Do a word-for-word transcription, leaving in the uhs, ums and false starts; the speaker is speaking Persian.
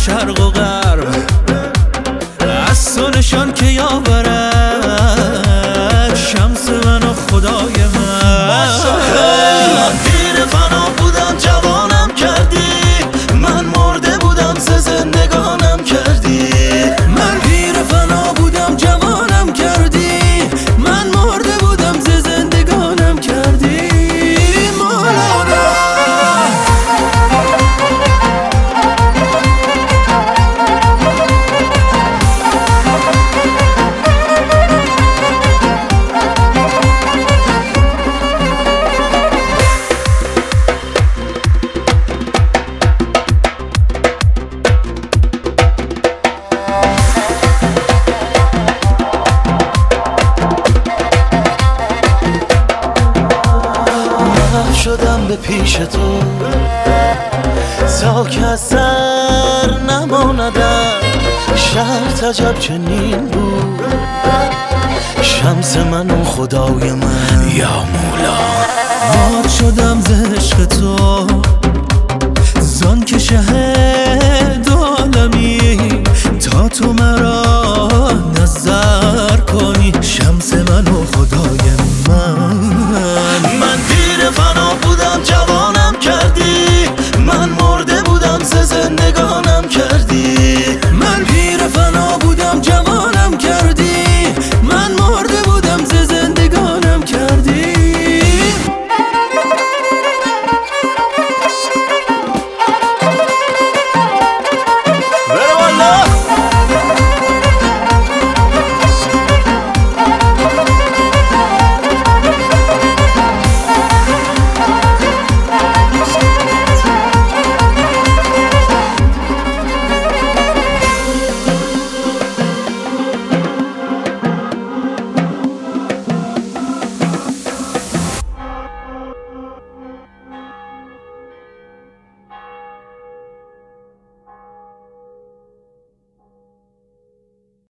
شرق و غرب از تو نشان که یاورد شمس من و خدای من. من پیر فنا بودم جوانم کردی، من مرده بودم ز زندگانم کردی. من پیر فنا بودم جوانم کردی، من مرده بودم ز زندگانم کردی. مولانا شدم به پیش تو تا که از سر نماندم. شرط عجب چنین بود شمس من و خدای من. یا مولا مات شدم ز عشق تو زان که شه